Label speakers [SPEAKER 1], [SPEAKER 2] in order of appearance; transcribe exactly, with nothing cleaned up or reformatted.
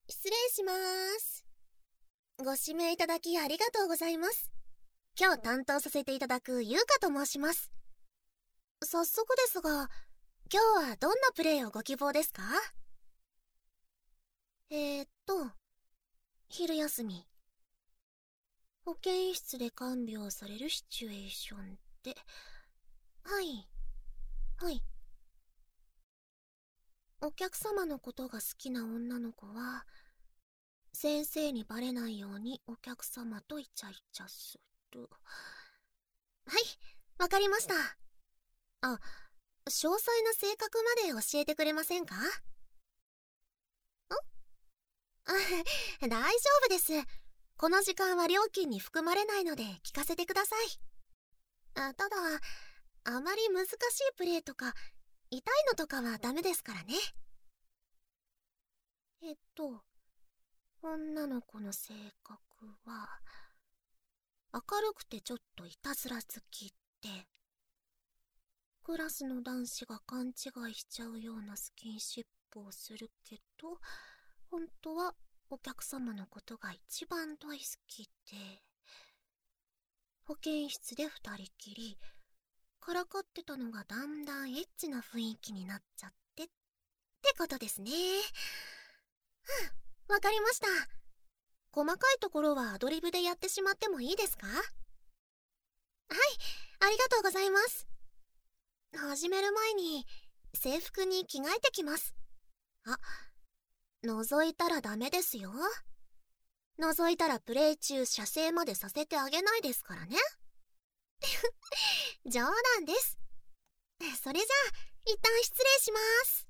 [SPEAKER 1] 失礼します。ご指名いただきありがとうございます。今日担当させていただくゆうかと申します。早速ですが、今日はどんなプレイをご希望ですか？えーっと、昼休み。保健室で看病されるシチュエーションで、はい、はい。お客様のことが好きな女の子は、先生にバレないようにお客様とイチャイチャする。はい、わかりました。あ、詳細な性格まで教えてくれませんか？んあ大丈夫です。この時間は料金に含まれないので聞かせてください。あただ、あまり難しいプレーとか痛いのとかはダメですからね。えっと女の子の性格は明るくてちょっといたずら好きで、クラスの男子が勘違いしちゃうようなスキンシップをするけど、本当はお客様のことが一番大好きで、保健室で二人きりからかってたのがだんだんエッチな雰囲気になっちゃってってことですね。わかりました。細かいところはアドリブでやってしまってもいいですか？はい、ありがとうございます。始める前に制服に着替えてきます。あ、覗いたらダメですよ。覗いたらプレイ中射精までさせてあげないですからね。冗談です。それじゃあ一旦失礼します。